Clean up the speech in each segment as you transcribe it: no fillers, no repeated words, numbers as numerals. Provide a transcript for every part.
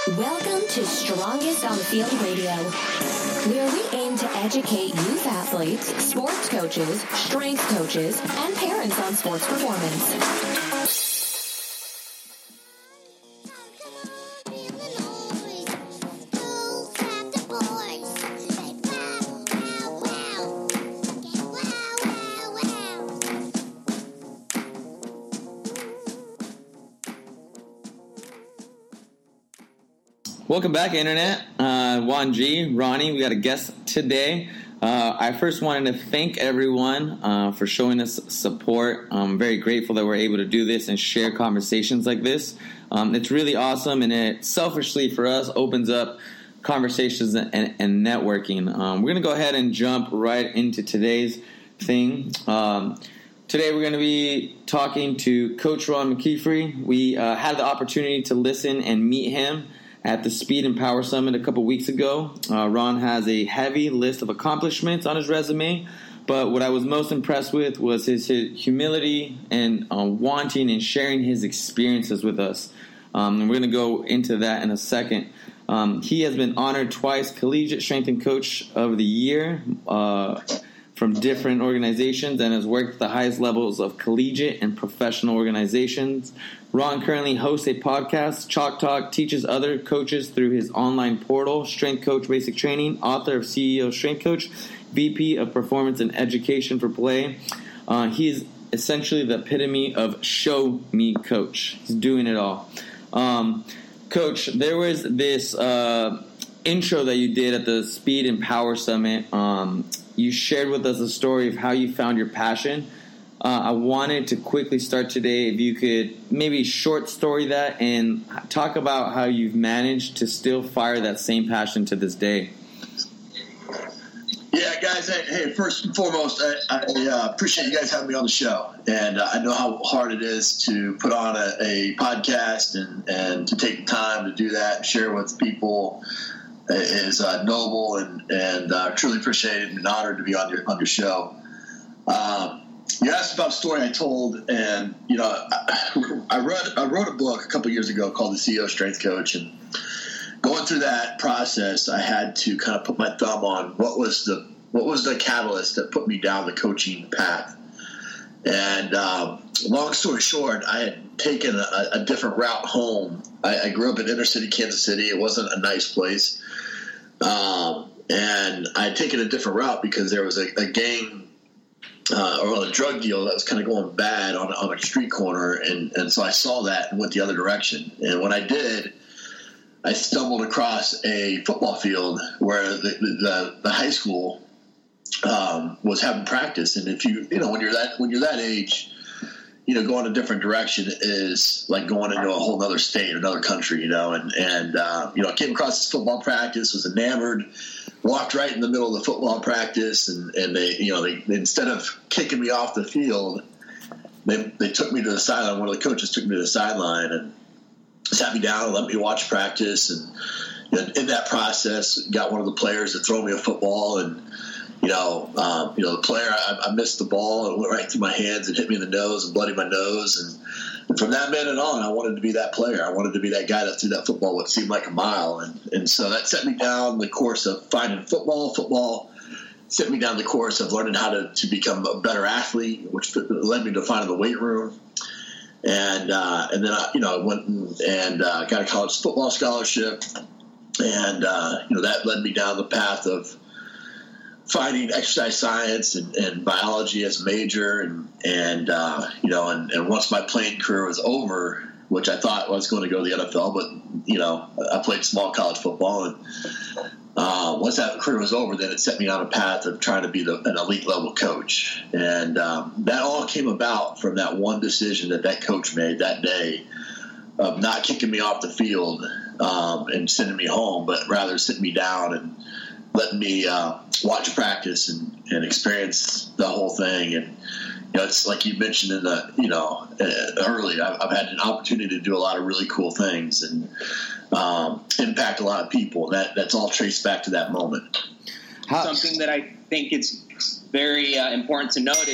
Welcome to Strongest on the Field Radio, where we aim to educate youth athletes, sports coaches, strength coaches, and parents on sports performance. Welcome back, Internet. Juan G, Ronnie, we got a guest today. I first wanted to thank everyone for showing us support. I'm very grateful that we're able to do this and share conversations like this. It's really awesome, and it selfishly for us opens up conversations and networking. We're going to go ahead and jump right into today's thing. Today we're going to be talking to Coach Ron McKeefery. We had the opportunity to listen and meet him at the Speed and Power Summit a couple weeks ago. Ron has a heavy list of accomplishments on his resume, but what I was most impressed with was his humility and wanting and sharing his experiences with us. And we're going to go into that in a second. He has been honored twice Collegiate Strength and Coach of the Year from different organizations and has worked at the highest levels of collegiate and professional organizations. Ron currently hosts a podcast, Chalk Talk, teaches other coaches through his online portal, Strength Coach Basic Training, author of CEO Strength Coach, VP of Performance and Education for Play. He is essentially the epitome of show me coach. He's doing it all. Coach, there was this intro that you did at the Speed and Power Summit. You shared with us a story of how you found your passion. I wanted to quickly start today, if you could maybe short story that and talk about how you've managed to still fire that same passion to this day. Yeah, guys, hey, first and foremost, I appreciate you guys having me on the show. And I know how hard it is to put on a podcast and to take the time to do that and share with people is noble, and truly appreciate it and honored to be on your show. You asked about a story I told, and I wrote a book a couple years ago called The CEO Strength Coach, and going through that process, I had to kind of put my thumb on what was the catalyst that put me down the coaching path. And long story short, I had taken a different route home. I grew up in inner city Kansas City. It wasn't a nice place. And I had taken a different route because there was a gang or a drug deal that was kind of going bad on a street corner. And so I saw that and went the other direction. And when I did, I stumbled across a football field where the high school was having practice. And if when you're that age, going a different direction is like going into a whole other state, another country, and I came across this football practice, was enamored, walked right in the middle of the football practice, and they instead of kicking me off the field, they took me to the sideline. One of the coaches took me to the sideline and sat me down and let me watch practice. And in that process, got one of the players to throw me a football, and the player, I missed the ball and it went right through my hands and hit me in the nose and bloodied my nose. And from that minute on, I wanted to be that player. I wanted to be that guy that threw that football what seemed like a mile. And so that set me down the course of finding football. Football set me down the course of learning how to become a better athlete, which led me to finding the weight room. And then I went and got a college football scholarship. And, that led me down the path of finding exercise science and biology as a major, and once my playing career was over, which I thought I was going to go to the NFL, but I played small college football, and once that career was over, then it set me on a path of trying to be an elite level coach, and that all came about from that one decision that coach made that day of not kicking me off the field and sending me home, but rather sitting me down and letting me watch practice and experience the whole thing. And it's like you mentioned in the earlier, I've had an opportunity to do a lot of really cool things and impact a lot of people. That's all traced back to that moment. Something that I think it's very important to note is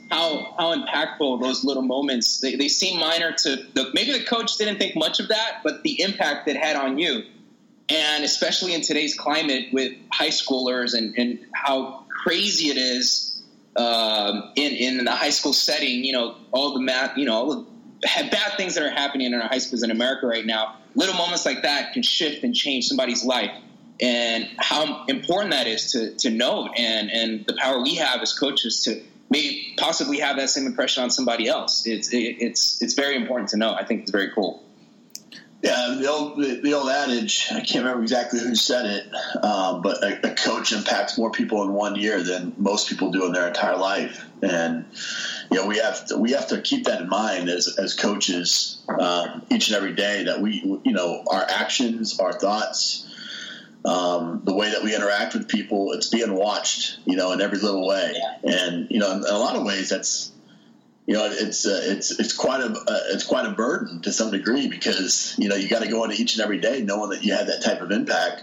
how impactful those little moments, they seem minor to maybe the coach didn't think much of that, but the impact it had on you. And especially in today's climate with high schoolers and how crazy it is in the high school setting, all the math, all the bad things that are happening in our high schools in America right now, little moments like that can shift and change somebody's life, and how important that is to note, and the power we have as coaches to maybe possibly have that same impression on somebody else. It's very important to know. I think it's very cool. Yeah, the old adage, I can't remember exactly who said it, but a coach impacts more people in 1 year than most people do in their entire life. And, we have to keep that in mind as coaches each and every day, that our actions, our thoughts, the way that we interact with people, it's being watched, in every little way. And, in a lot of ways that's, it's quite a burden to some degree, because you got to go into each and every day knowing that you have that type of impact.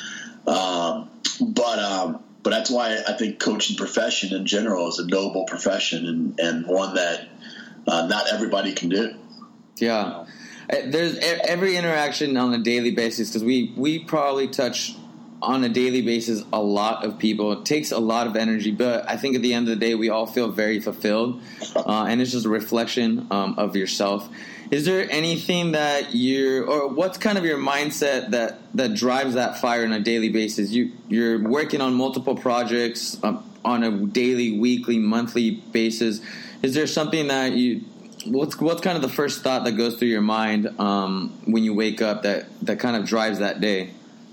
But that's why I think coaching profession in general is a noble profession, and one that not everybody can do. Yeah, there's every interaction on a daily basis, because we probably touch on a daily basis a lot of people. It takes a lot of energy, but I think at the end of the day we all feel very fulfilled, and it's just a reflection of yourself. Is there anything that or what's kind of your mindset that drives that fire on a daily basis? You're working on multiple projects on a daily, weekly, monthly basis. Is there something that what's kind of the first thought that goes through your mind when you wake up that kind of drives that day?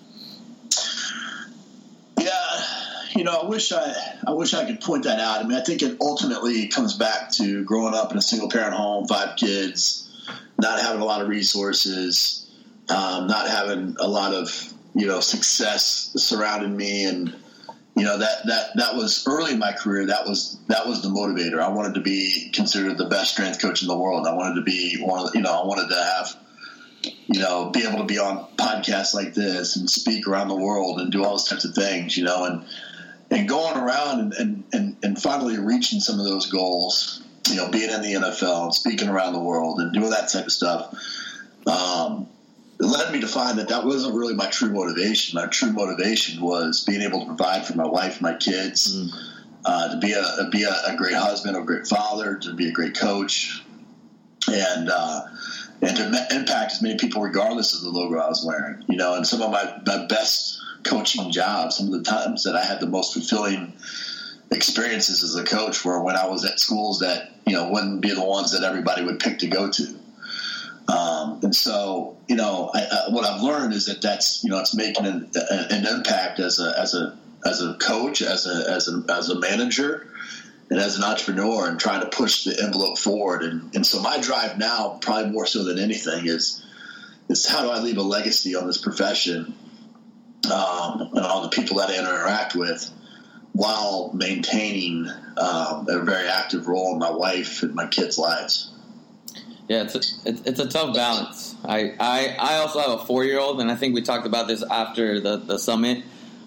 I wish I could point that out. I mean, I think it ultimately comes back to growing up in a single parent home, 5 kids, not having a lot of resources, not having a lot of, success surrounding me. And, that was early in my career. That was the motivator. I wanted to be considered the best strength coach in the world. I wanted to be I wanted to have, be able to be on podcasts like this and speak around the world and do all those types of things, and going around and finally reaching some of those goals, being in the NFL and speaking around the world and doing that type of stuff, it led me to find that wasn't really my true motivation. My true motivation was being able to provide for my wife and my kids, to be a great husband, a great father, to be a great coach, and to impact as many people regardless of the logo I was wearing. And some of my best coaching jobs, some of the times that I had the most fulfilling experiences as a coach were when I was at schools that wouldn't be the ones that everybody would pick to go to. And so what I've learned is that's it's making an impact as a coach, as a manager, and as an entrepreneur, and trying to push the envelope forward. And so my drive now, probably more so than anything, is how do I leave a legacy on this profession, and all the people that I interact with, while maintaining a very active role in my wife and my kids' lives. Yeah, it's a tough balance. I also have a 4-year-old, and I think we talked about this after the summit.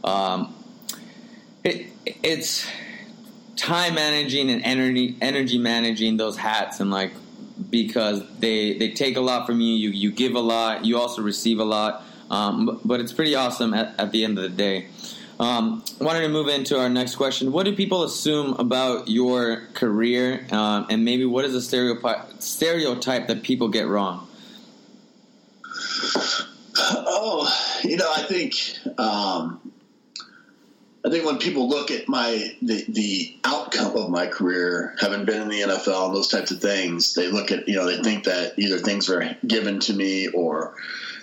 It's time managing and energy managing those hats, and because they take a lot from you. You give a lot. You also receive a lot. But it's pretty awesome at the end of the day. Wanted to move into our next question. What do people assume about your career, and maybe what is a stereotype that people get wrong? I think when people look at the outcome of my career, having been in the NFL and those types of things, they look at they think that either things were given to me or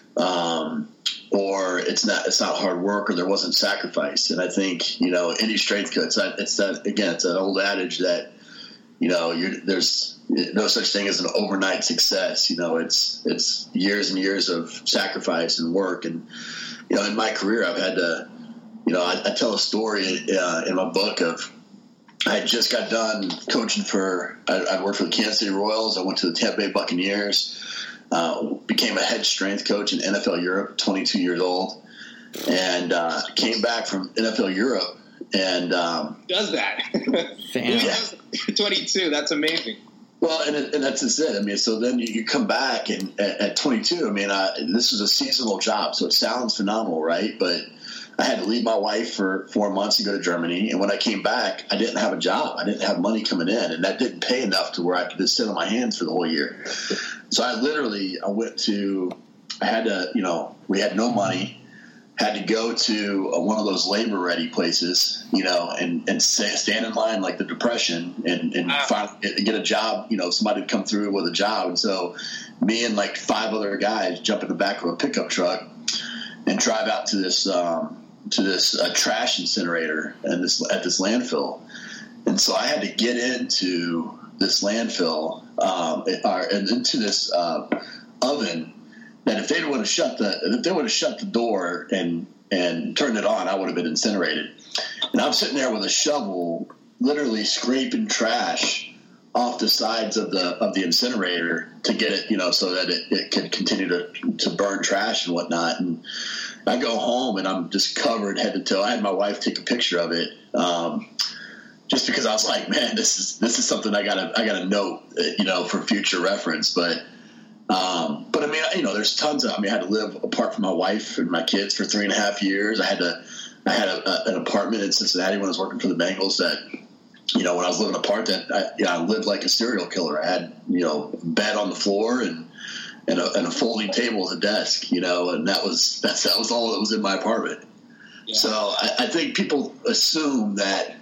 it's not hard work, or there wasn't sacrifice. And I think any strength coach, it's that old adage that there's no such thing as an overnight success. It's years and years of sacrifice and work. And in my career, I've had to I tell a story in my book of I had just got done coaching I worked for the Kansas City Royals. I went to the Tampa Bay Buccaneers. Became a head strength coach in NFL Europe, 22 years old, and came back from NFL Europe And does that? Damn. 22. That's amazing. Well, and that's just it. I mean, so then you come back, and at 22, I mean, this was a seasonal job, so it sounds phenomenal, right? But I had to leave my wife for 4 months to go to Germany, and when I came back, I didn't have a job. I didn't have money coming in, and that didn't pay enough to where I could just sit on my hands for the whole year. So I had to, we had no money. Had to go to one of those labor-ready places, and stand in line like the Depression and finally get a job. Somebody would come through with a job. And so me and like 5 other guys jump in the back of a pickup truck and drive out to this trash incinerator at this landfill. And so I had to get into this landfill and into this oven. That if they would have shut the door and turned it on, I would have been incinerated. And I'm sitting there with a shovel, literally scraping trash off the sides of the incinerator to get it, so that it could continue to burn trash and whatnot. And I go home and I'm just covered head to toe. I had my wife take a picture of it, just because I was like, man, this is something I gotta note, for future reference, but I mean, there's tons of. I had to live apart from my wife and my kids for 3.5 years. I had an apartment in Cincinnati when I was working for the Bengals. That, when I was living apart, that I lived like a serial killer. I had bed on the floor and a folding table as a desk. And that was all that was in my apartment. Yeah. So I think people assume that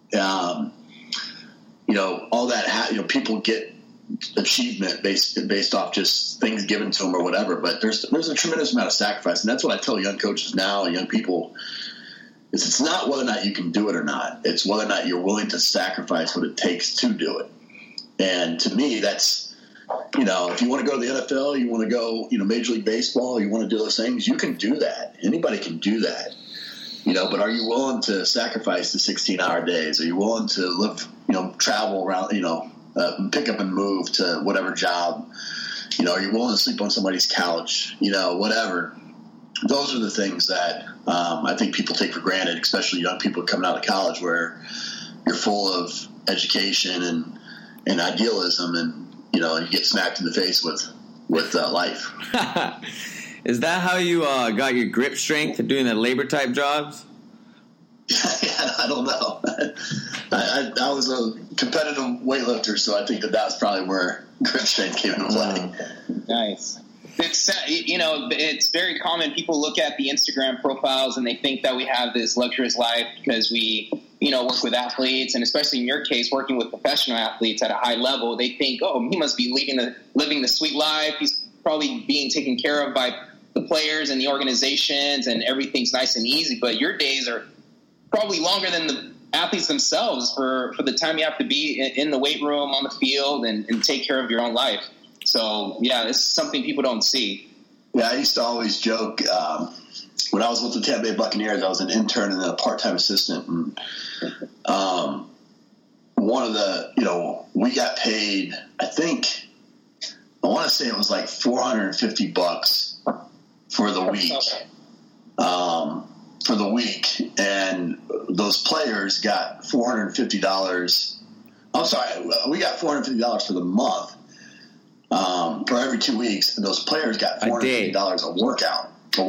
all that people get achievement based off just things given to them or whatever, but there's a tremendous amount of sacrifice, and that's what I tell young coaches now and young people is it's not whether or not you can do it or not, it's whether or not you're willing to sacrifice what it takes to do it. And to me, that's if you want to go to the NFL, you want to go Major League Baseball, you want to do those things, you can do that. Anybody can do that, but are you willing to sacrifice the 16-hour days? Are you willing to live travel around pick up and move to whatever job, are you willing to sleep on somebody's couch, whatever. Those are the things that I think people take for granted, especially young people coming out of college where you're full of education and idealism and, you get smacked in the face with life. Is that how you got your grip strength doing the labor type jobs? Yeah, I don't know. I was a competitive weightlifter, so I think that's probably where grip strength came into play. Nice. It's very common. People look at the Instagram profiles and they think that we have this luxurious life because we, work with athletes, and especially in your case, working with professional athletes at a high level. They think, oh, he must be living the sweet life. He's probably being taken care of by the players and the organizations, and everything's nice and easy. But your days are probably longer than the athletes themselves for the time you have to be in the weight room, on the field, and take care of your own life. So, yeah, this is something people don't see. Yeah, I used to always joke when I was with the Tampa Bay Buccaneers, I was an intern and then a part-time assistant. And one of the, we got paid, I want to say it was like $450 for the week. And those players got $450. I'm sorry, we got $450 for the month for every 2 weeks, and those players got $450 a workout.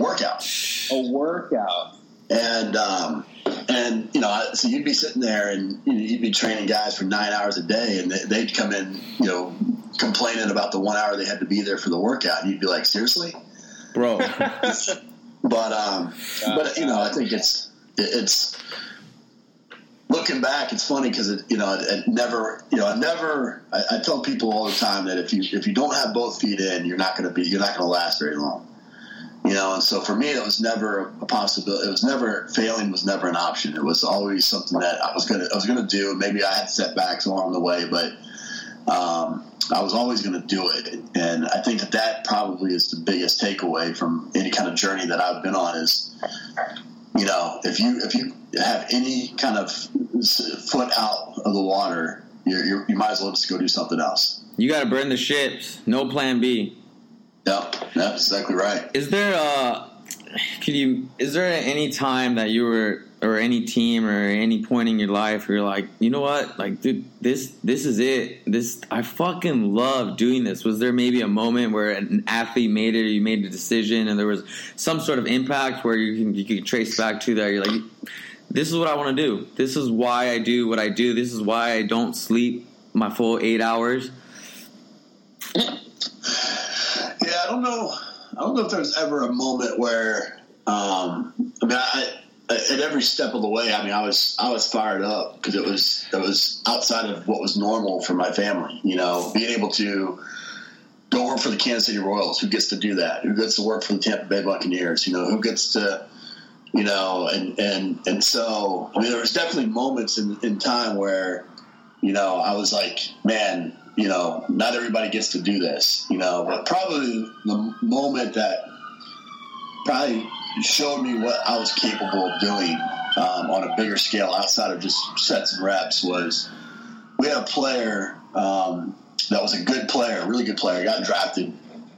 And so you'd be sitting there and you'd be training guys for 9 hours a day, and they'd come in, complaining about the 1 hour they had to be there for the workout, and you'd be like, seriously, bro? But I think it's looking back, it's funny because I tell people all the time that if you don't have both feet in, you're not going to last very long. And so for me, it was never a possibility. It was never, failing was never an option. It was always something that I was going to do. Maybe I had setbacks along the way, but I was always going to do it. And I think that probably is the biggest takeaway from any kind of journey that I've been on is, if you have any kind of foot out of the water, you might as well just go do something else. You got to burn the ships. No plan B. Yep, that's exactly right. Is there any time that you were or any team or any point in your life, you're like, you know what? Like, dude, this is it. I fucking love doing this. Was there maybe a moment where an athlete made it, or you made a decision, and there was some sort of impact where you can trace back to that? You're like, this is what I want to do. This is why I do what I do. This is why I don't sleep my full 8 hours. Yeah, I don't know if there's ever a moment where, at every step of the way, I was fired up because it was outside of what was normal for my family. You know, being able to go work for the Kansas City Royals, who gets to do that? Who gets to work for the Tampa Bay Buccaneers? You know, who gets to, you know, and so, I mean, there was definitely moments in time where, you know, I was like, man, you know, not everybody gets to do this, you know, but probably the moment that probably showed me what I was capable of doing on a bigger scale outside of just sets and reps was we had a player that was a good player, a really good player, got drafted,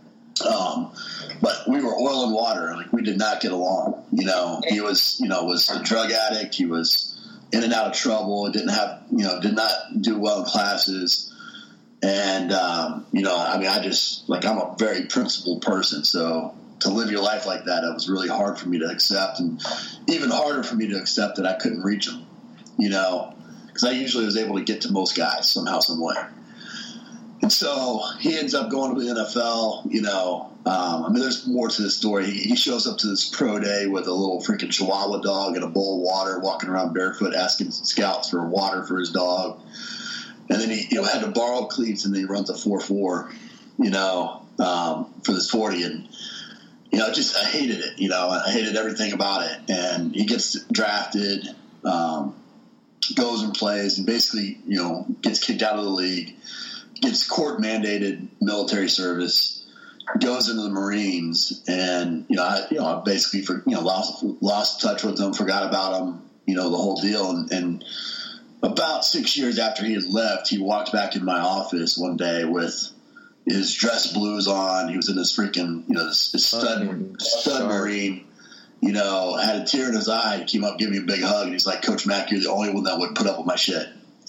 but we were oil and water. Like, we did not get along. You know, he was a drug addict. He was in and out of trouble. Did not do well in classes. And, you know, I mean, I'm a very principled person. So to live your life like that, it was really hard for me to accept, and even harder for me to accept that I couldn't reach him, you know, because I usually was able to get to most guys somehow, some way. And so he ends up going to the NFL, you know. I mean, there's more to this story. He shows up to this pro day with a little freaking Chihuahua dog and a bowl of water, walking around barefoot, asking scouts for water for his dog. And then he had to borrow cleats, and then he runs a 4.4, you know, for this 40. And, you know, I hated it, you know. I hated everything about it. And he gets drafted, goes and plays, and basically, you know, gets kicked out of the league, gets court-mandated military service, goes into the Marines, and, I basically lost touch with him, forgot about him, you know, the whole deal. And about 6 years after he had left, he walked back in my office one day with his dress blues on. He was in this freaking, you know, this stud Marine, you know, had a tear in his eye. He came up, gave me a big hug, and he's like, "Coach Mack, you're the only one that would put up with my shit."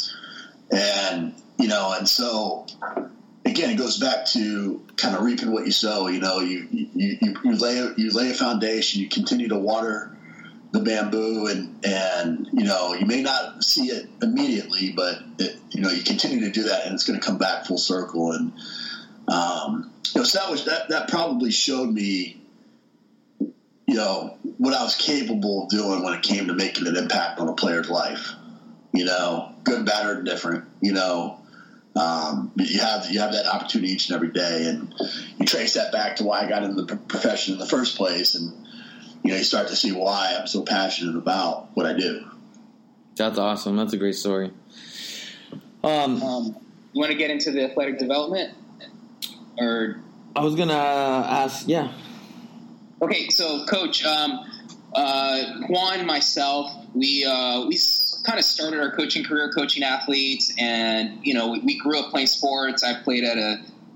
And, you know, and so again, it goes back to kind of reaping what you sow. You know, you lay a foundation, you continue to water the bamboo, and you know, you may not see it immediately, but you continue to do that, and it's going to come back full circle. And so that probably showed me, you know, what I was capable of doing when it came to making an impact on a player's life. You know, good, bad, or different. You know, you have that opportunity each and every day, and you trace that back to why I got into the profession in the first place, and you know, you start to see why I'm so passionate about what I do. That's awesome. That's a great story. You want to get into the athletic development, or I was gonna ask, yeah. Okay, so Coach, Juan, myself, we kind of started our coaching career coaching athletes, and you know, we grew up playing sports. I played at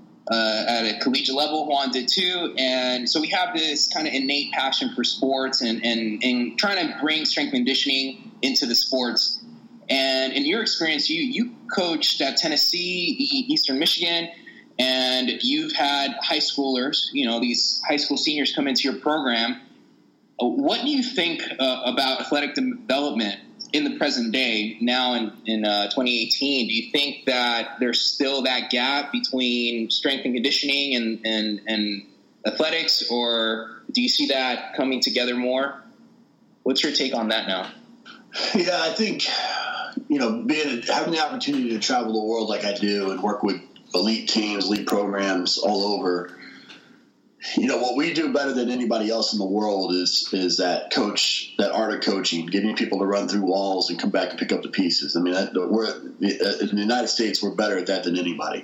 a collegiate level. Juan did too, and so we have this kind of innate passion for sports and trying to bring strength and conditioning into the sports. And in your experience, you coached at Tennessee, Eastern Michigan, and you've had high schoolers, you know, these high school seniors come into your program. What do you think about athletic development in the present day, now in 2018? Do you think that there's still that gap between strength and conditioning and athletics, or do you see that coming together more? What's your take on that now? Yeah, I think, you know, having the opportunity to travel the world like I do and work with elite teams, elite programs all over, you know, what we do better than anybody else in the world is that art of coaching, getting people to run through walls and come back and pick up the pieces. I mean, in the United States, we're better at that than anybody.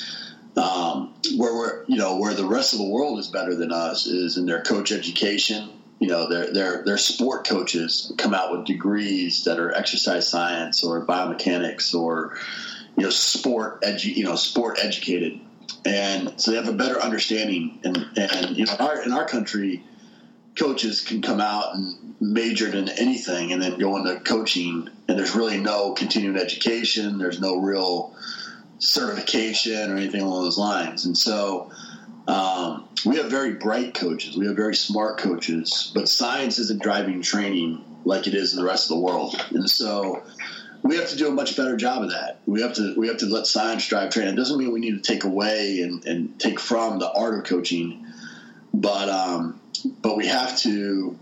Where the rest of the world is better than us is in their coach education. You know, their sport coaches come out with degrees that are exercise science or biomechanics or, you know, sport educated. And so they have a better understanding. And you know, in our country, coaches can come out and major in anything and then go into coaching, and there's really no continuing education. There's no real certification or anything along those lines. And so we have very bright coaches. We have very smart coaches, but science isn't driving training like it is in the rest of the world. And so we have to do a much better job of that. We have to let science drive training. It doesn't mean we need to take away and take from the art of coaching, but we have to,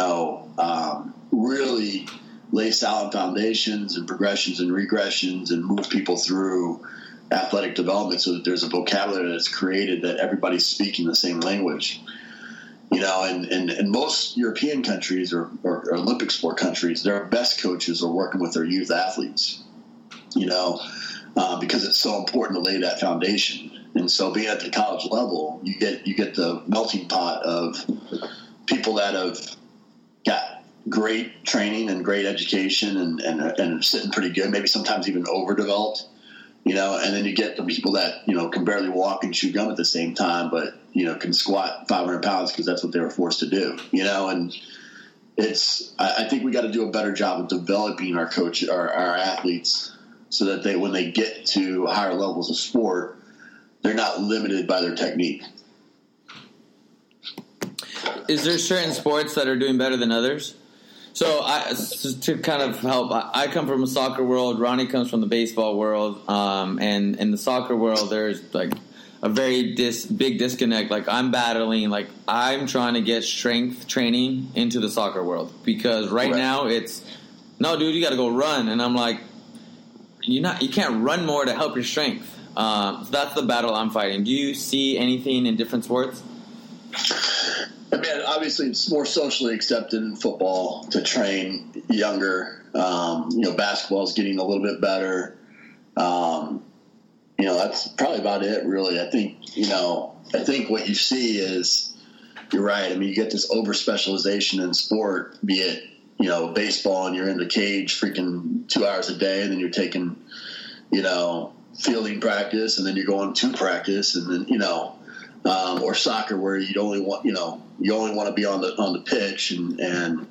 really lay solid foundations and progressions and regressions and move people through athletic development so that there's a vocabulary that's created that everybody's speaking the same language. And most European countries or Olympic sport countries, their best coaches are working with their youth athletes, because it's so important to lay that foundation. And so being at the college level, you get the melting pot of people that have got great training and great education and sitting pretty good, maybe sometimes even overdeveloped, and then you get the people that, can barely walk and chew gum at the same time, but, can squat 500 pounds because that's what they were forced to do, and I think we got to do a better job of developing our athletes so that when they get to higher levels of sport, they're not limited by their technique. Is there certain sports that are doing better than others? So to kind of help, I come from a soccer world. Ronnie comes from the baseball world. And in the soccer world, there's like a very big disconnect. Like I'm trying to get strength training into the soccer world because right now it's, no, dude, you got to go run. And I'm like, you can't run more to help your strength. So that's the battle I'm fighting. Do you see anything in different sports? I mean, obviously, it's more socially accepted in football to train younger. Basketball is getting a little bit better. That's probably about it, really. I think what you see is, you're right. I mean, you get this over specialization in sport, be it baseball, and you're in the cage freaking 2 hours a day, and then you're taking fielding practice, and then you're going to practice, and then or soccer where you only want to be on the pitch and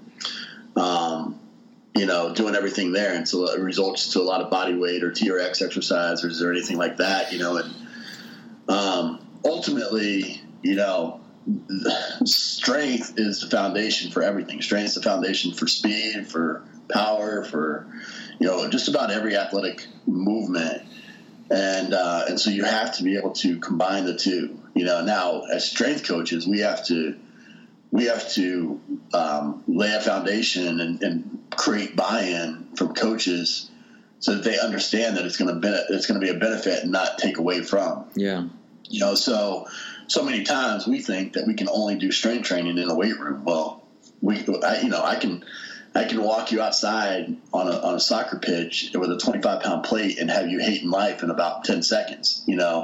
doing everything there, and so it results to a lot of body weight or TRX exercises or anything like that, and ultimately, strength is the foundation for everything. Strength is the foundation for speed, for power, for just about every athletic movement. And so you have to be able to combine the two. Now as strength coaches, we have to lay a foundation and create buy-in from coaches so that they understand that it's going to be a benefit and not take away from. Yeah. So many times we think that we can only do strength training in a weight room. Well, I can walk you outside on a soccer pitch with a 25-pound plate and have you hating life in about 10 seconds.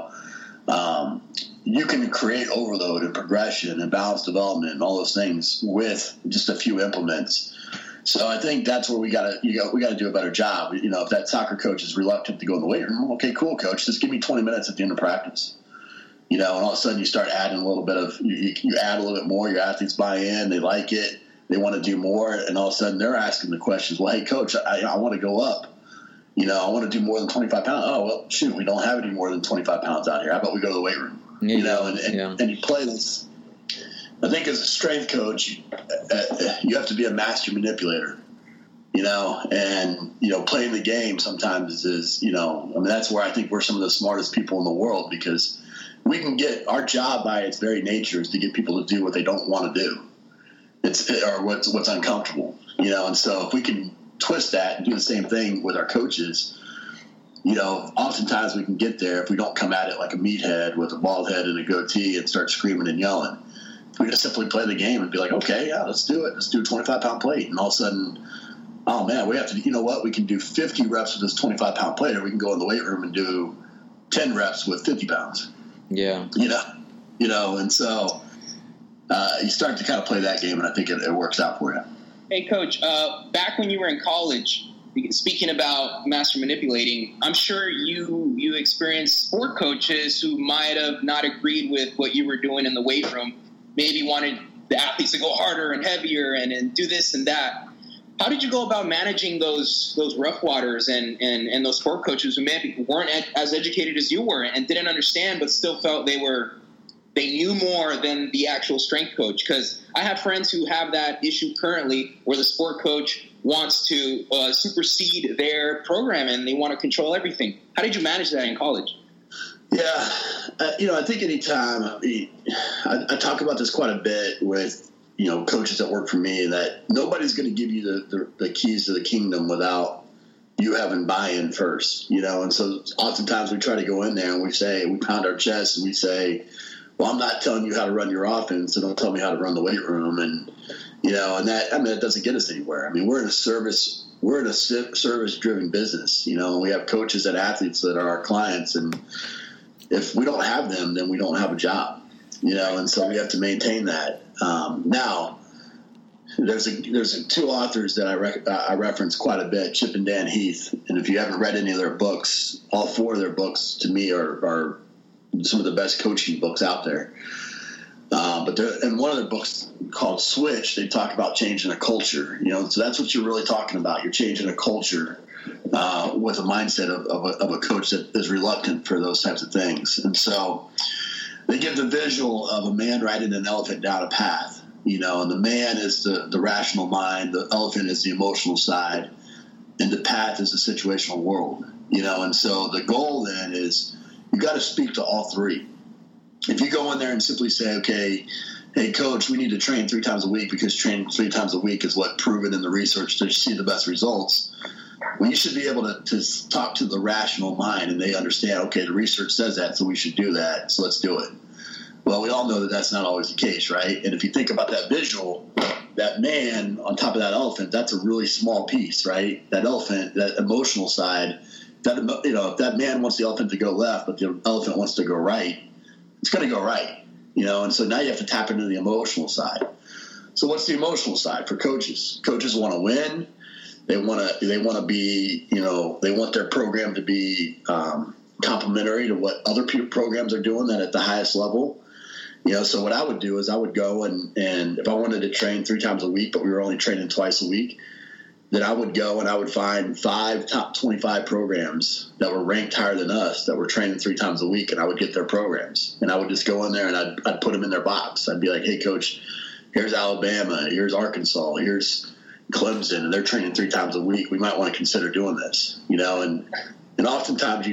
You can create overload and progression and balance development and all those things with just a few implements. So I think that's where we got to do a better job. If that soccer coach is reluctant to go in the weight room, okay, cool, coach, just give me 20 minutes at the end of practice. And all of a sudden you start adding a little bit of you add a little bit more. Your athletes buy in, they like it. They want to do more, and all of a sudden they're asking the questions. Well, hey, coach, I want to go up. I want to do more than 25 pounds. Oh, well, shoot, we don't have any more than 25 pounds out here. How about we go to the weight room? And you play this. I think as a strength coach, you have to be a master manipulator. And playing the game sometimes is that's where I think we're some of the smartest people in the world, because we can get our job by its very nature is to get people to do what they don't want to do. Or what's uncomfortable, and so if we can twist that and do the same thing with our coaches, oftentimes we can get there if we don't come at it like a meathead with a bald head and a goatee and start screaming and yelling. If we just simply play the game and be like, okay, yeah, let's do it. Let's do a 25-pound plate. And all of a sudden, oh man, we have to, we can do 50 reps with this 25-pound plate, or we can go in the weight room and do 10 reps with 50 pounds. Yeah. And so, you start to kind of play that game, and I think it works out for you. Hey, Coach, back when you were in college, speaking about master manipulating, I'm sure you experienced sport coaches who might have not agreed with what you were doing in the weight room, maybe wanted the athletes to go harder and heavier and do this and that. How did you go about managing those rough waters and those sport coaches who maybe weren't as educated as you were and didn't understand, but still felt they knew more than the actual strength coach? Because I have friends who have that issue currently where the sport coach wants to supersede their program and they want to control everything. How did you manage that in college? Yeah, I think anytime I talk about this quite a bit with coaches that work for me, that nobody's going to give you the keys to the kingdom without you having buy-in first, and so oftentimes we try to go in there and we pound our chest and we say, well, I'm not telling you how to run your offense, so don't tell me how to run the weight room. And, and that doesn't get us anywhere. I mean, we're in a service-driven business, and we have coaches and athletes that are our clients. And if we don't have them, then we don't have a job, and so we have to maintain that. Now, there's two authors that I reference quite a bit, Chip and Dan Heath. And if you haven't read any of their books, all four of their books to me are some of the best coaching books out there. But in one of their books called Switch, they talk about changing a culture. So that's what you're really talking about. You're changing a culture with a mindset of a coach that is reluctant for those types of things. And so they give the visual of a man riding an elephant down a path. And the man is the rational mind, the elephant is the emotional side, and the path is the situational world. And so the goal then is you got to speak to all three. If you go in there and simply say, okay, hey, coach, we need to train 3 times a week because training 3 times a week is what proven in the research to see the best results. Well, you should be able to talk to the rational mind and they understand, okay, the research says that, so we should do that, so let's do it. Well, we all know that that's not always the case, right? And if you think about that visual, that man on top of that elephant, that's a really small piece, right? That elephant, that emotional side, if that man wants the elephant to go left, but the elephant wants to go right, it's going to go right, and so now you have to tap into the emotional side. So what's the emotional side for coaches? Coaches want to win. They want to be, they want their program to be complementary to what other programs are doing that at the highest level. So what I would do is I would go and if I wanted to train 3 times a week, but we were only training twice a week, then I would go and I would find 5 top 25 programs that were ranked higher than us that were training 3 times a week, and I would get their programs. And I would just go in there and I'd put them in their box. I'd be like, hey, coach, here's Alabama, here's Arkansas, here's Clemson, and they're training 3 times a week. We might want to consider doing this, and oftentimes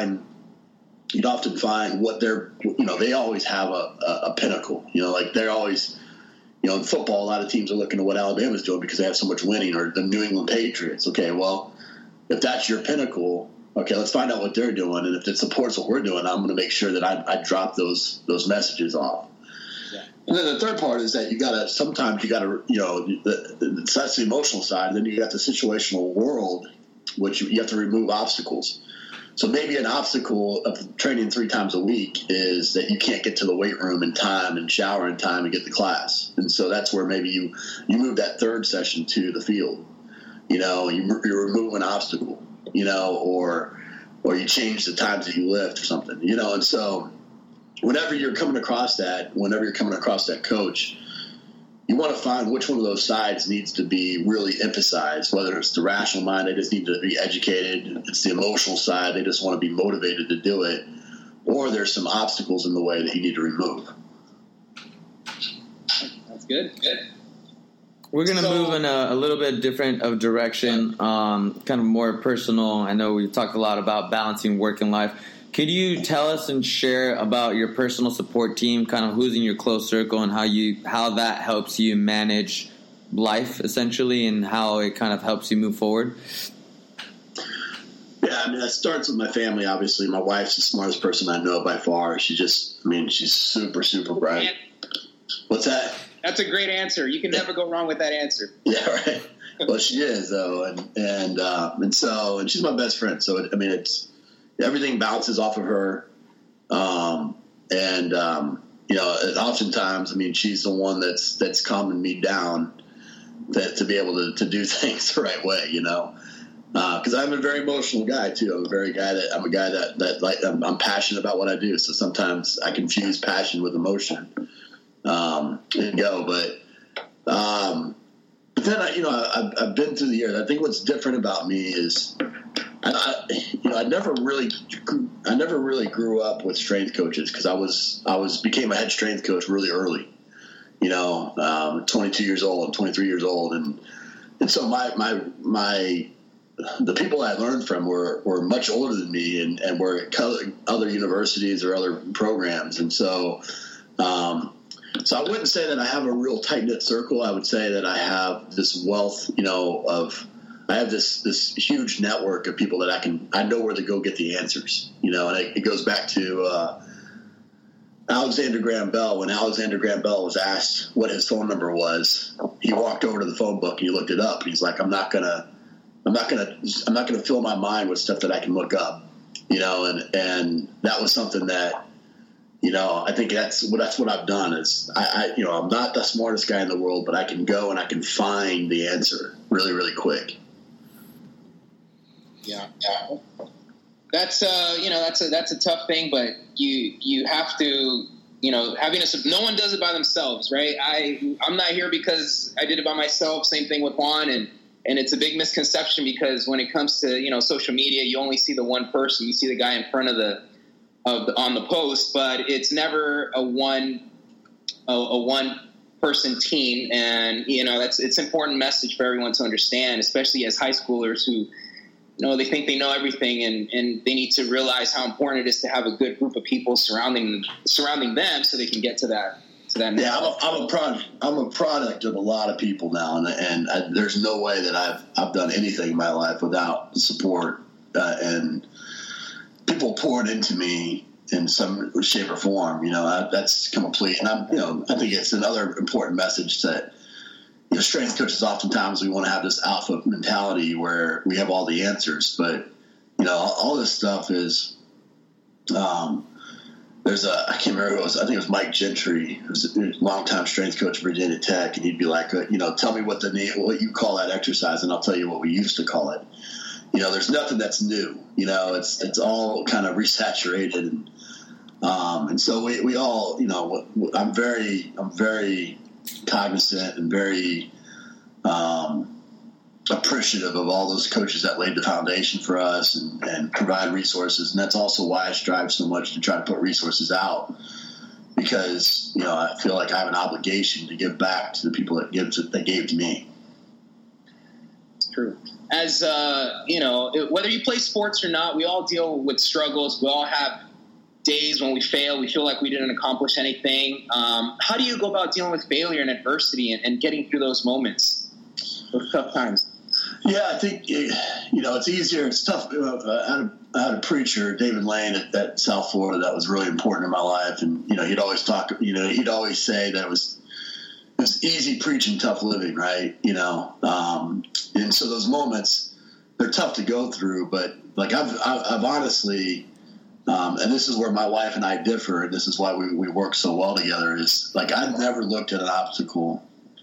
you'd often find what they're, they always have a pinnacle, like they're always, in football, a lot of teams are looking at what Alabama's doing because they have so much winning, or the New England Patriots. Okay, well, if that's your pinnacle, okay, let's find out what they're doing. And if it supports what we're doing, I'm going to make sure that I drop those messages off. Yeah. And then the third part is that sometimes you got to, that's the emotional side. And then you got the situational world, which you have to remove obstacles. So maybe an obstacle of training 3 times a week is that you can't get to the weight room in time and shower in time and get to class. And so that's where maybe you move that third session to the field. You remove an obstacle, or you change the times that you lift or something, And so whenever you're coming across that coach, you want to find which one of those sides needs to be really emphasized, whether it's the rational mind, they just need to be educated, it's the emotional side, they just want to be motivated to do it, or there's some obstacles in the way that you need to remove. That's good. We're going to move in a little bit different of direction, kind of more personal. I know we've talked a lot about balancing work and life. Could you tell us and share about your personal support team, kind of who's in your close circle and how that helps you manage life essentially and how it kind of helps you move forward? Yeah, that starts with my family, obviously. My wife's the smartest person I know by far. She's super, super bright. What's that? That's a great answer. You can never go wrong with that answer. Yeah, right. Well, she is, though. And she's my best friend. So, it's everything bounces off of her. Oftentimes, she's the one that's calming me down to be able to do things the right way, because I'm a very emotional guy too. I'm a guy that I'm passionate about what I do. So sometimes I confuse passion with emotion. and go. But then I've been through the years. I think what's different about me is I never really grew up with strength coaches because I became a head strength coach really early. 22 years old and 23 years old, and so the people I learned from were much older than me and were at other universities or other programs. And so I wouldn't say that I have a real tight-knit circle. I would say that I have this wealth, I have this huge network of people that I know where to go get the answers, and it goes back to Alexander Graham Bell. When Alexander Graham Bell was asked what his phone number was, he walked over to the phone book and he looked it up. He's like, I'm not gonna fill my mind with stuff that I can look up, and that was something that, I think that's what I've done is I'm not the smartest guy in the world, but I can go and I can find the answer really, really quick. Yeah. That's that's a tough thing, but you have to, no one does it by themselves, right? I'm not here because I did it by myself. Same thing with Juan, and it's a big misconception because when it comes to social media, you only see the one person. You see the guy in front on the post, but it's never a one person team, and it's an important message for everyone to understand, especially as high schoolers who they think they know everything, and they need to realize how important it is to have a good group of people surrounding them so they can get to that. Yeah, I'm a product of a lot of people now, and there's no way that I've done anything in my life without support and people pouring into me in some shape or form. That's complete, and I think it's another important message that strength coaches, oftentimes we want to have this alpha mentality where we have all the answers, but all this stuff is I can't remember who it was. I think it was Mike Gentry, who's a longtime strength coach at Virginia Tech, and he'd be like, tell me what you call that exercise, and I'll tell you what we used to call it. There's nothing that's new. It's all kind of resaturated, and so we all, I'm very cognizant and very appreciative of all those coaches that laid the foundation for us and provide resources. And that's also why I strive so much to try to put resources out, because, I feel like I have an obligation to give back to the people that gave to me. It's true. As, whether you play sports or not, we all deal with struggles. We all have days when we fail. We feel like we didn't accomplish anything. How do you go about dealing with failure and adversity and getting through those moments, those tough times? Yeah, I think, it's easier. It's tough. I had a preacher, David Lane, at South Florida that was really important in my life. And, he'd always say that it was easy preaching, tough living, right? And so those moments, they're tough to go through. But, I've honestly, and this is where my wife and I differ, and this is why we work so well together, is, I've never looked at an obstacle.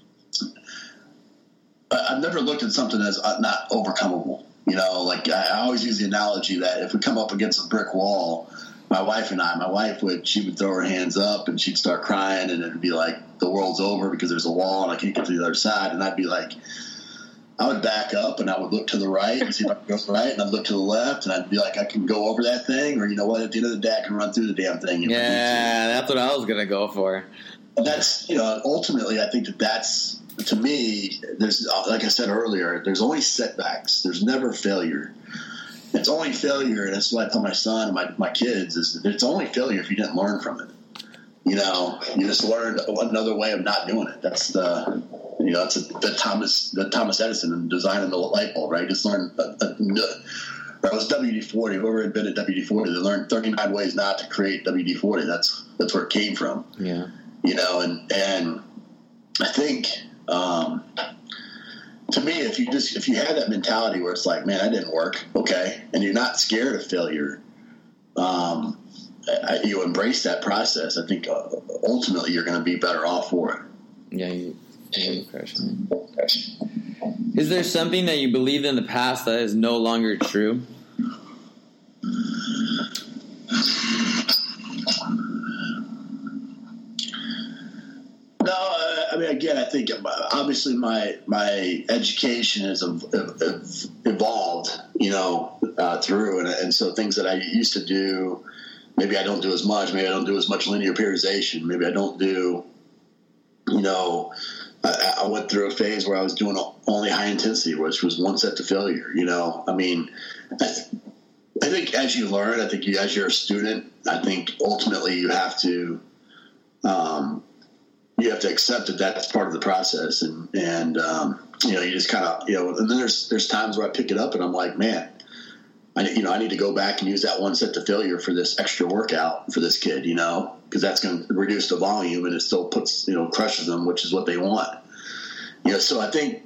I've never looked at something as not overcomable. I always use the analogy that if we come up against a brick wall, my wife would throw her hands up and she'd start crying, and it'd be like the world's over because there's a wall and I can't get to the other side. And I'd be like, I would back up and I would look to the right and see if I could go to the right, and I'd look to the left and I'd be like, I can go over that thing, or at the end of the day, I can run through the damn thing. Yeah, that's what I was going to go for. And that's, ultimately, I think that's, to me, there's, like I said earlier, there's only setbacks. There's never failure. It's only failure, and that's what I tell my son and my kids, is that it's only failure if you didn't learn from it. You just learned another way of not doing it. That's the Thomas Edison designing the light bulb, right? Just learned. It was WD-40. Whoever invented WD-40, they learned 39 ways not to create WD-40. That's where it came from. Yeah. And I think, to me, if you have that mentality where it's like, man, that didn't work, okay, and you're not scared of failure, you embrace that process. I think ultimately you're going to be better off for it. Yeah. Is there something that you believed in the past that is no longer true? again, I think obviously my education has evolved, through, and so things that I used to do, maybe I don't do as much. Maybe I don't do as much linear periodization. Maybe I don't do, I went through a phase where I was doing only high intensity, which was one set to failure. I mean, I think as you learn, as you're a student, I think ultimately you have to accept that that's part of the process, and you just kind of, and then there's times where I pick it up and I'm like, man, I need to go back and use that one set to failure for this extra workout for this kid, because that's going to reduce the volume and it still puts, crushes them, which is what they want. So I think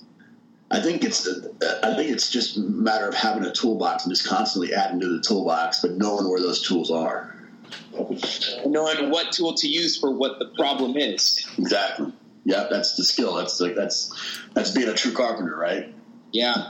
it's just a matter of having a toolbox and just constantly adding to the toolbox, but knowing where those tools are. Knowing what tool to use for what the problem is. Exactly. Yeah, that's the skill. That's being a true carpenter, right? Yeah.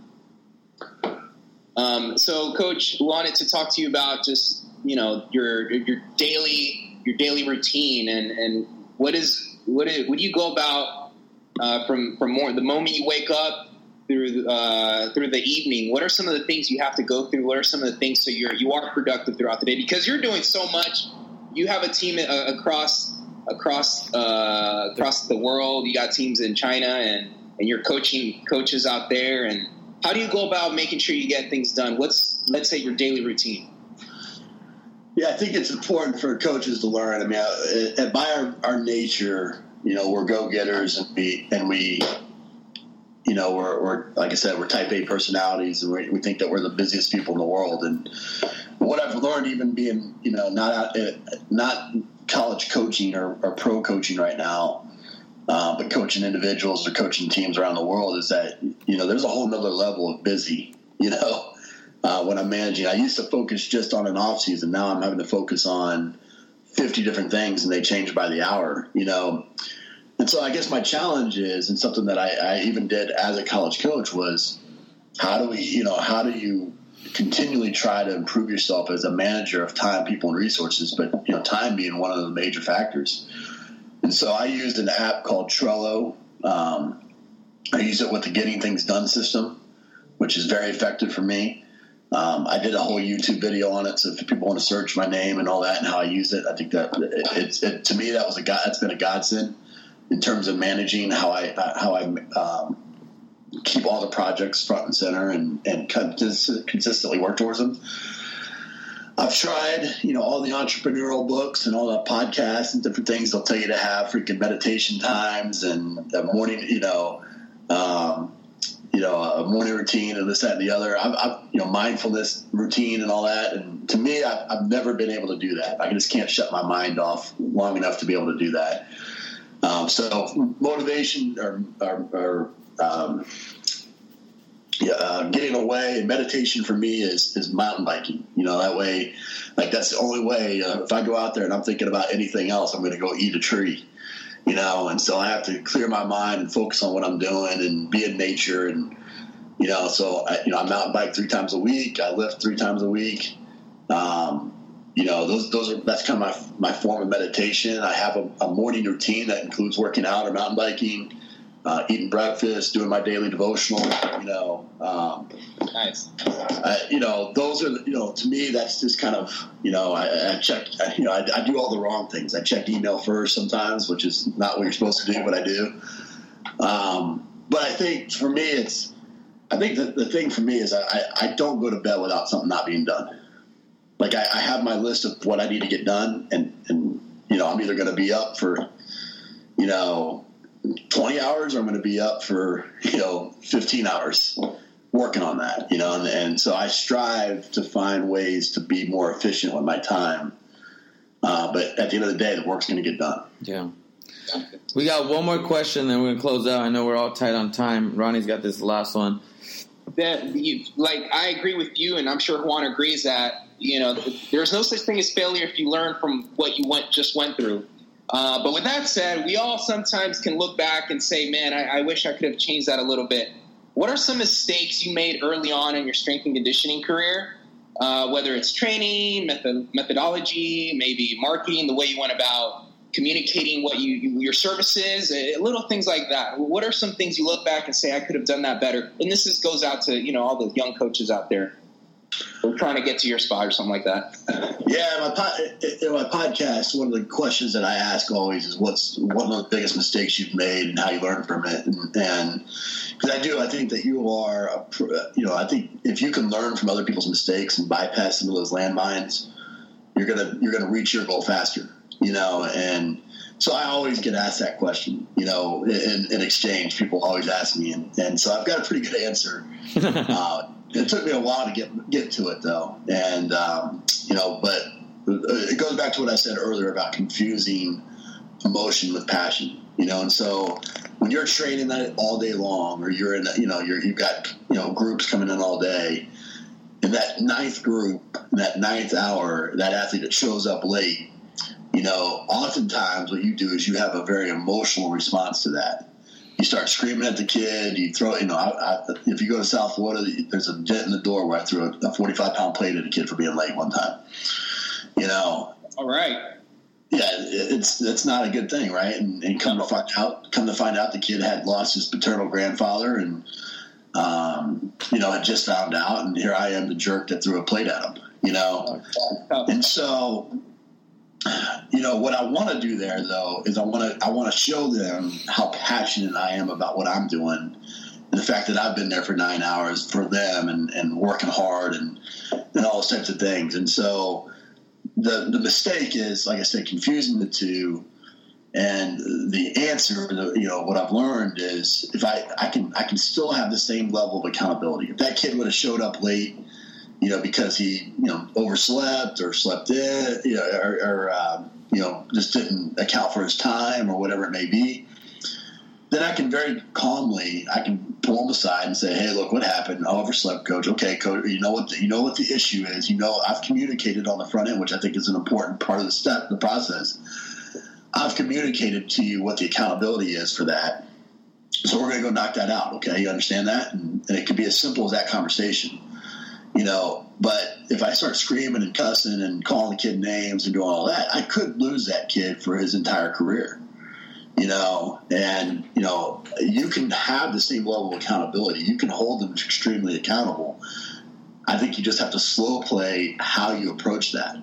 So, Coach, wanted to talk to you about just your daily routine and what do you go about from the moment you wake up through the evening? What are some of the things you have to go through? What are some of the things so you are productive throughout the day? Because you're doing so much. You have a team across the world. You got teams in China and you're coaching coaches out there. And how do you go about making sure you get things done? What's, let's say, your daily routine? Yeah, I think it's important for coaches to learn. I mean, by our nature, we're go-getters and we we're like I said, we're type A personalities, and we think that we're the busiest people in the world. And what I've learned, even being not college coaching or pro coaching right now, but coaching individuals or coaching teams around the world, is that there's a whole nother level of busy. When I'm managing, I used to focus just on an off season. Now I'm having to focus on 50 different things, and they change by the hour. And so I guess my challenge is, and something that I even did as a college coach, was how do you continually try to improve yourself as a manager of time, people, and resources, but time being one of the major factors. And so I used an app called Trello. I use it with the Getting Things Done system, which is very effective for me. I did a whole YouTube video on it, so if people want to search my name and all that and how I use it, I think that to me that's been a godsend in terms of managing how I keep all the projects front and center and consistently work towards them. I've tried, all the entrepreneurial books and all the podcasts and different things. They'll tell you to have freaking meditation times and a morning, a morning routine and this, that, and the other. I've mindfulness routine and all that. And to me, I've never been able to do that. I just can't shut my mind off long enough to be able to do that. So motivation or getting away and meditation for me is mountain biking. That way, that's the only way. If I go out there and I'm thinking about anything else, I'm going to go eat a tree. And so I have to clear my mind and focus on what I'm doing and be in nature. And, so I mountain bike 3 times a week. I lift 3 times a week. That's kind of my form of meditation. I have a morning routine that includes working out or mountain biking, eating breakfast, doing my daily devotional, Nice. Those are, to me, that's just kind of, I check, I do all the wrong things. I check email first sometimes, which is not what you're supposed to do, but I do. But I think for me, the thing for me is I don't go to bed without something not being done. Like I have my list of what I need to get done, and I'm either going to be up for 20 hours or I'm going to be up for 15 hours working on that. And so I strive to find ways to be more efficient with my time. But at the end of the day, the work's going to get done. Yeah. We got one more question, then we're going to close out. I know we're all tight on time. Ronnie's got this last one. I agree with you, and I'm sure Juan agrees that there's no such thing as failure if you learn from what you just went through. But with that said, we all sometimes can look back and say, man, I wish I could have changed that a little bit. What are some mistakes you made early on in your strength and conditioning career? Whether it's training, methodology, maybe marketing, the way you went about communicating what your services, little things like that. What are some things you look back and say, I could have done that better? And this goes out to, all the young coaches out there. We're trying to get to your spot or something like that. Yeah, in my podcast, one of the questions that I ask always is what's one of the biggest mistakes you've made and how you learn from it. And because I think that you are, I think if you can learn from other people's mistakes and bypass some of those landmines, you're gonna reach your goal faster. And so I always get asked that question. In exchange, people always ask me, and so I've got a pretty good answer. It took me a while to get to it, though, and but it goes back to what I said earlier about confusing emotion with passion, and so when you're training that all day long, or you're in, you've got groups coming in all day, in that ninth group, in that ninth hour, that athlete that shows up late, oftentimes what you do is you have a very emotional response to that. You start screaming at the kid. You throw, if you go to South Florida, there's a dent in the door where I threw a 45-pound plate at a kid for being late one time. All right. Yeah, it's not a good thing, right? And come to find out, the kid had lost his paternal grandfather, and had just found out, and here I am, the jerk that threw a plate at him. And so. What I want to do there, though, is I want to show them how passionate I am about what I'm doing, and the fact that I've been there for 9 hours for them and working hard and all those types of things. And so the mistake is, like I said, confusing the two. And the answer, what I've learned is if I can still have the same level of accountability. If that kid would have showed up late, because he, overslept or slept in, or just didn't account for his time or whatever it may be, then I can very calmly, pull him aside and say, hey, look, what happened? I overslept, coach. Okay, coach, you know what the issue is. I've communicated on the front end, which I think is an important part of the process. I've communicated to you what the accountability is for that. So we're going to go knock that out. Okay. You understand that? And it could be as simple as that conversation. But if I start screaming and cussing and calling the kid names and doing all that, I could lose that kid for his entire career, and, you can have the same level of accountability. You can hold them extremely accountable. I think you just have to slow play how you approach that,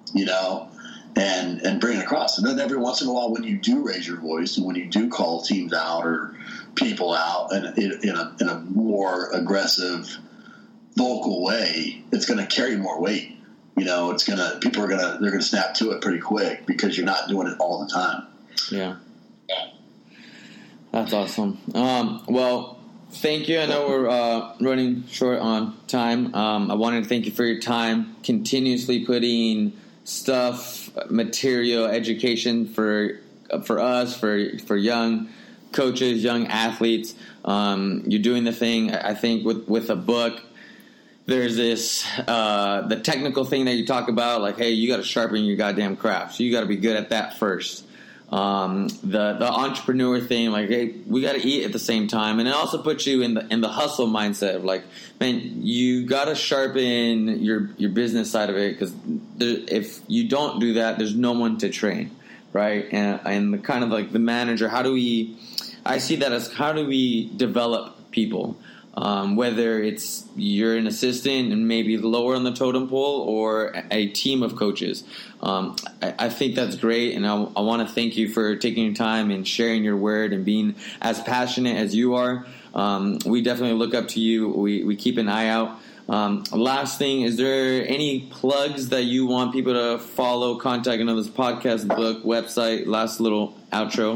and bring it across. And then every once in a while, when you do raise your voice and when you do call teams out or people out in a more aggressive, vocal way, it's going to carry more weight. They're going to snap to it pretty quick because you're not doing it all the time. Yeah. That's awesome. Well, thank you. I know we're running short on time. I wanted to thank you for your time, continuously putting stuff, material, education for us, for young coaches, young athletes. You're doing the thing, I think, with a book. There's this, the technical thing that you talk about, like, hey, you got to sharpen your goddamn craft. So you got to be good at that first. The entrepreneur thing, like, hey, we got to eat at the same time. And it also puts you in the hustle mindset of like, man, you got to sharpen your business side of it, because if you don't do that, there's no one to train, right? And the kind of like the manager, I see that as how do we develop people? Whether it's you're an assistant and maybe lower on the totem pole or a team of coaches. I think that's great, and I want to thank you for taking your time and sharing your word and being as passionate as you are. We definitely look up to you. We keep an eye out. Last thing, is there any plugs that you want people to follow, contact, this podcast, book, website, last little outro?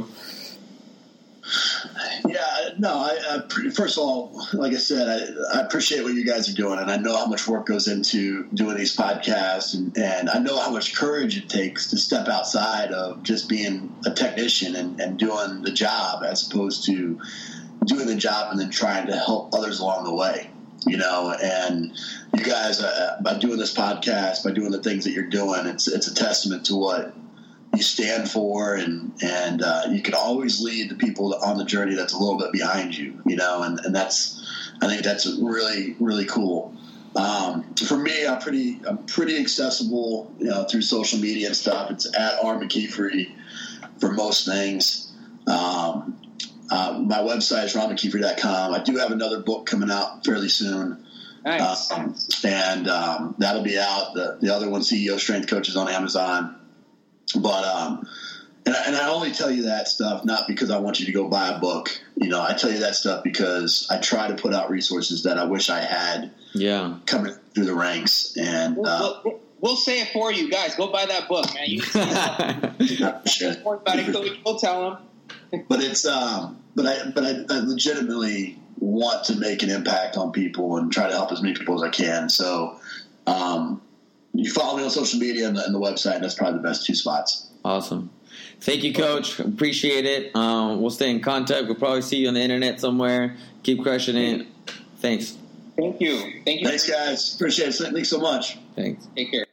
Yeah, no, first of all, like I said, I appreciate what you guys are doing, and I know how much work goes into doing these podcasts, and I know how much courage it takes to step outside of just being a technician and doing the job, as opposed to doing the job and then trying to help others along the way, and you guys, by doing this podcast, by doing the things that you're doing, it's a testament to what you stand for, and you can always lead the people on the journey that's a little bit behind you, and I think that's really, really cool. For me, I'm pretty accessible, through social media and stuff. It's at R McKeefery for most things. My website is ronmckeefer.com. I do have another book coming out fairly soon. Nice. And that'll be out. The other one, CEO Strength Coach, is on Amazon. But and I only tell you that stuff not because I want you to go buy a book. I tell you that stuff because I try to put out resources that I wish I had coming through the ranks. And we'll say it for you guys. Go buy that book, man. You we'll tell them. But it's but I legitimately want to make an impact on people and try to help as many people as I can. So you follow me on social media and the website, and that's probably the best two spots. Awesome. Thank you, Coach. Appreciate it. We'll stay in contact. We'll probably see you on the internet somewhere. Keep crushing it. Thanks. Thank you. Thanks, guys. Appreciate it. Thanks so much. Thanks. Take care.